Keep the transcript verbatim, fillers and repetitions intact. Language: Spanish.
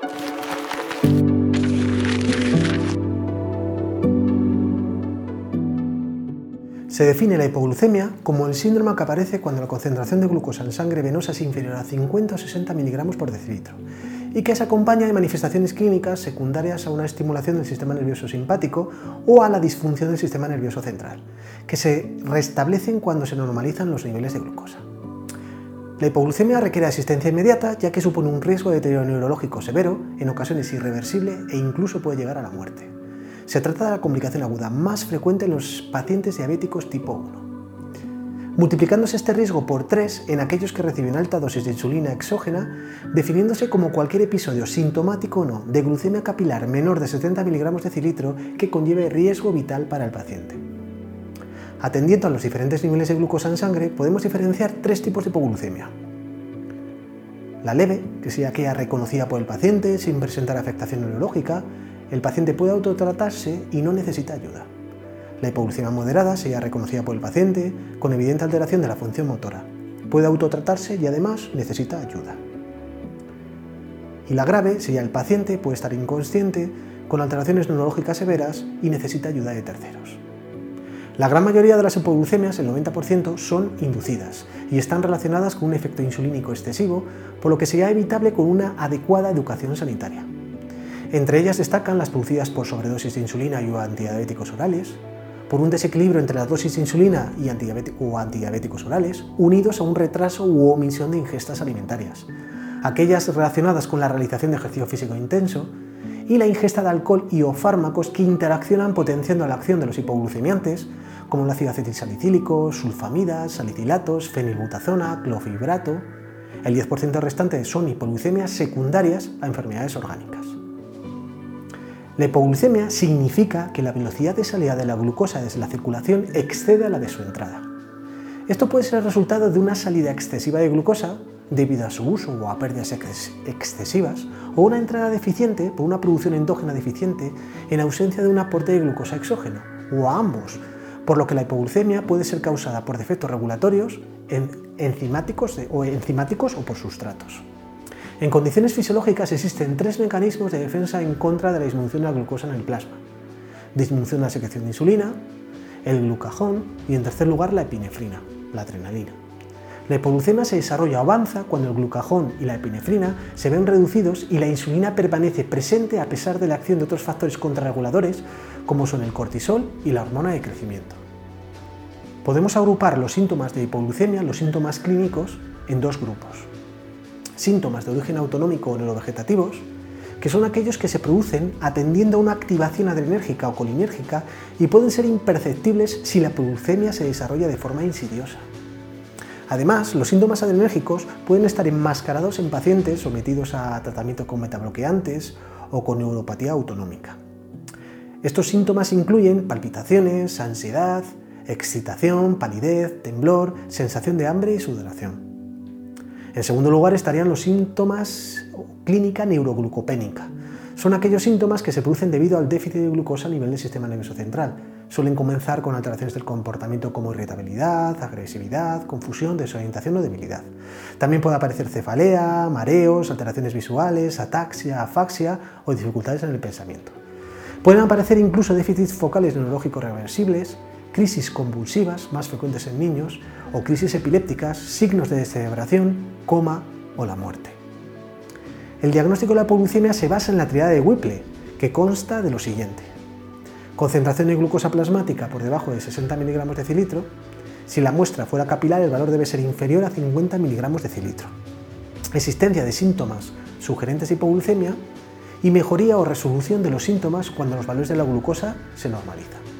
Se define la hipoglucemia como el síndrome que aparece cuando la concentración de glucosa en sangre venosa es inferior a cincuenta o sesenta miligramos por decilitro y que se acompaña de manifestaciones clínicas secundarias a una estimulación del sistema nervioso simpático o a la disfunción del sistema nervioso central, que se restablecen cuando se normalizan los niveles de glucosa. La hipoglucemia requiere asistencia inmediata ya que supone un riesgo de deterioro neurológico severo, en ocasiones irreversible e incluso puede llegar a la muerte. Se trata de la complicación aguda más frecuente en los pacientes diabéticos tipo uno. Multiplicándose este riesgo por tres en aquellos que reciben alta dosis de insulina exógena, definiéndose como cualquier episodio sintomático o no de glucemia capilar menor de setenta miligramos decilitro que conlleve riesgo vital para el paciente. Atendiendo a los diferentes niveles de glucosa en sangre, podemos diferenciar tres tipos de hipoglucemia. La leve, que sería aquella reconocida por el paciente sin presentar afectación neurológica. El paciente puede autotratarse y no necesita ayuda. La hipoglucemia moderada sería reconocida por el paciente con evidente alteración de la función motora. Puede autotratarse y además necesita ayuda. Y la grave sería el paciente puede estar inconsciente con alteraciones neurológicas severas y necesita ayuda de terceros. La gran mayoría de las hipoglucemias, el noventa por ciento, son inducidas y están relacionadas con un efecto insulínico excesivo, por lo que sería evitable con una adecuada educación sanitaria. Entre ellas destacan las producidas por sobredosis de insulina y o antidiabéticos orales, por un desequilibrio entre la dosis de insulina y o antidiabéticos orales, unidos a un retraso u omisión de ingestas alimentarias, aquellas relacionadas con la realización de ejercicio físico intenso, y la ingesta de alcohol y o fármacos que interaccionan potenciando la acción de los hipoglucemiantes, como el ácido acetilsalicílico, sulfamidas, salicilatos, fenilbutazona, clofibrato. El diez por ciento restante son hipoglucemias secundarias a enfermedades orgánicas. La hipoglucemia significa que la velocidad de salida de la glucosa desde la circulación excede a la de su entrada. Esto puede ser el resultado de una salida excesiva de glucosa debido a su uso o a pérdidas ex excesivas o una entrada deficiente por una producción endógena deficiente en ausencia de un aporte de glucosa exógeno, o a ambos, por lo que la hipoglucemia puede ser causada por defectos regulatorios, en enzimáticos de, o enzimáticos o por sustratos. En condiciones fisiológicas existen tres mecanismos de defensa en contra de la disminución de la glucosa en el plasma: disminución de la secreción de insulina, el glucagón y, en tercer lugar, la epinefrina, la adrenalina. La hipoglucemia se desarrolla o avanza cuando el glucagón y la epinefrina se ven reducidos y la insulina permanece presente a pesar de la acción de otros factores contrarreguladores como son el cortisol y la hormona de crecimiento. Podemos agrupar los síntomas de hipoglucemia, los síntomas clínicos, en dos grupos. Síntomas de origen autonómico o neurovegetativos, que son aquellos que se producen atendiendo a una activación adrenérgica o colinérgica y pueden ser imperceptibles si la hipoglucemia se desarrolla de forma insidiosa. Además, los síntomas adrenérgicos pueden estar enmascarados en pacientes sometidos a tratamiento con metabloqueantes o con neuropatía autonómica. Estos síntomas incluyen palpitaciones, ansiedad, excitación, palidez, temblor, sensación de hambre y sudoración. En segundo lugar estarían los síntomas clínica neuroglucopénica. Son aquellos síntomas que se producen debido al déficit de glucosa a nivel del sistema nervioso central. Suelen comenzar con alteraciones del comportamiento como irritabilidad, agresividad, confusión, desorientación o debilidad. También puede aparecer cefalea, mareos, alteraciones visuales, ataxia, afaxia o dificultades en el pensamiento. Pueden aparecer incluso déficits focales neurológicos reversibles, crisis convulsivas, más frecuentes en niños, o crisis epilépticas, signos de descerebración, coma o la muerte. El diagnóstico de la hipoglucemia se basa en la tríada de Whipple, que consta de lo siguiente: concentración de glucosa plasmática por debajo de sesenta miligramos decilitro. Si la muestra fuera capilar, el valor debe ser inferior a cincuenta miligramos decilitro. Existencia de síntomas sugerentes de hipoglucemia y mejoría o resolución de los síntomas cuando los valores de la glucosa se normalizan.